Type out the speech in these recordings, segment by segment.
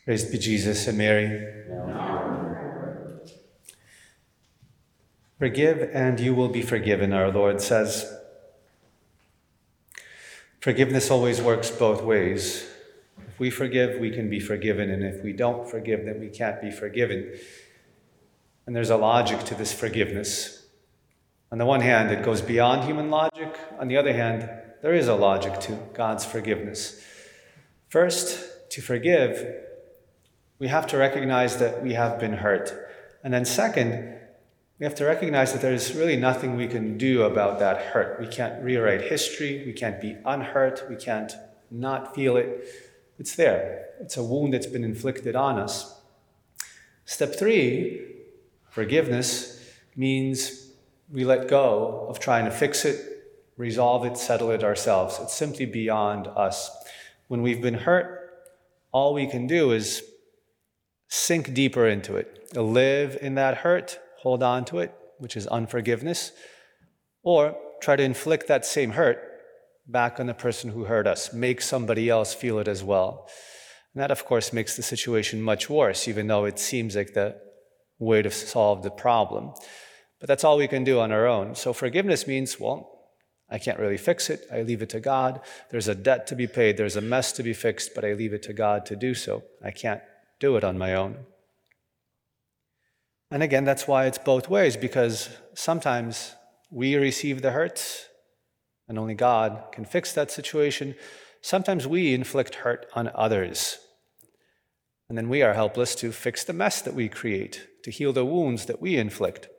Praised be Jesus and Mary. Forgive and you will be forgiven, our Lord says. Forgiveness always works both ways. If we forgive, we can be forgiven, and if we don't forgive, then we can't be forgiven. And there's a logic to this forgiveness. On the one hand, it goes beyond human logic. On the other hand, there is a logic to God's forgiveness. First, to forgive, we have to recognize that we have been hurt. And then second, we have to recognize that there's really nothing we can do about that hurt. We can't rewrite history. We can't be unhurt. We can't not feel it. It's there. It's a wound that's been inflicted on us. Step 3, forgiveness, means we let go of trying to fix it, resolve it, settle it ourselves. It's simply beyond us. When we've been hurt, all we can do is sink deeper into it, live in that hurt, hold on to it, which is unforgiveness, or try to inflict that same hurt back on the person who hurt us, make somebody else feel it as well. And that, of course, makes the situation much worse, even though it seems like the way to solve the problem. But that's all we can do on our own. So forgiveness means, well, I can't really fix it. I leave it to God. There's a debt to be paid. There's a mess to be fixed, but I leave it to God to do so. I can't do it on my own. And again, that's why it's both ways, because sometimes we receive the hurts and only God can fix that situation. Sometimes we inflict hurt on others. And then we are helpless to fix the mess that we create, to heal the wounds that we inflict.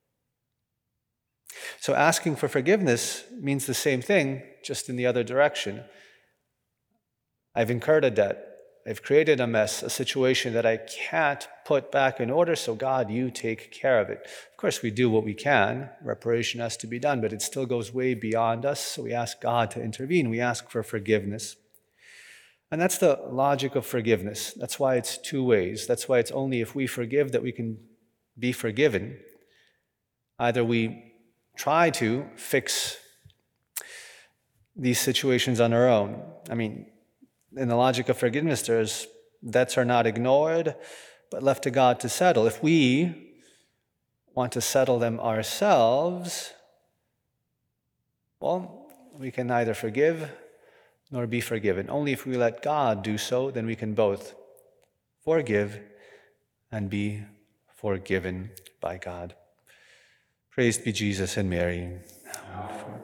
So asking for forgiveness means the same thing, just in the other direction. I've incurred a debt. I've created a mess, a situation that I can't put back in order, so God, you take care of it. Of course, we do what we can. Reparation has to be done, but it still goes way beyond us, so we ask God to intervene. We ask for forgiveness. And that's the logic of forgiveness. That's why it's two ways. That's why it's only if we forgive that we can be forgiven. Either we try to fix these situations on our own. In the logic of forgiveness, there's debts are not ignored, but left to God to settle. If we want to settle them ourselves, well, we can neither forgive nor be forgiven. Only if we let God do so, then we can both forgive and be forgiven by God. Praised be Jesus and Mary.